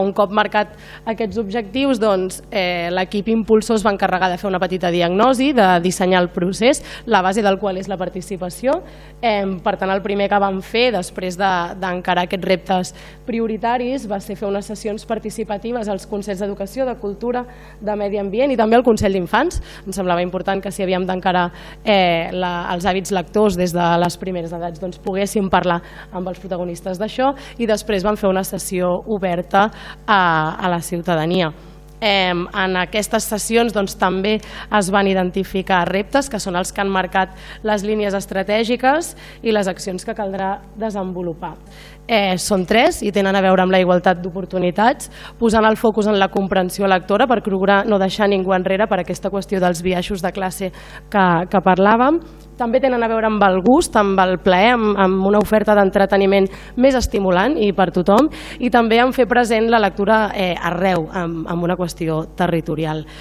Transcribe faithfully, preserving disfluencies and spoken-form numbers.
Un cop marcat aquests objectius, doncs, eh, l'equip impulsor es va encarregar de fer una petita diagnosi, de dissenyar el procés, la base del qual és la participació. Eh, per tant, el primer que vam fer, després d'encarar de, aquests reptes prioritaris, va ser fer unes sessions participatives als Consells d'Educació, de Cultura, de Medi Ambient i també al Consell d'Infants. Em semblava important que si havíem d'encarar eh, la, els hàbits lectors des de les primeres edats, doncs poguéssim parlar amb els protagonistes d'això, i després vam fer una sessió oberta A, a la ciutadania. Eh, en aquestes sessions doncs, també es van identificar reptes que són els que han marcat les línies estratègiques i les accions que caldrà desenvolupar. Eh, són tres i tenen a veure amb la igualtat d'oportunitats, posant el focus en la comprensió lectora per procurar no deixar ningú enrere per aquesta qüestió dels biaixos de classe que, que parlàvem. També tenen a veure amb el gust, amb el plaer, amb, amb una oferta d'entreteniment més estimulant i per tothom, i també en fer present la lectura eh, arreu, amb, amb una qüestió territorial.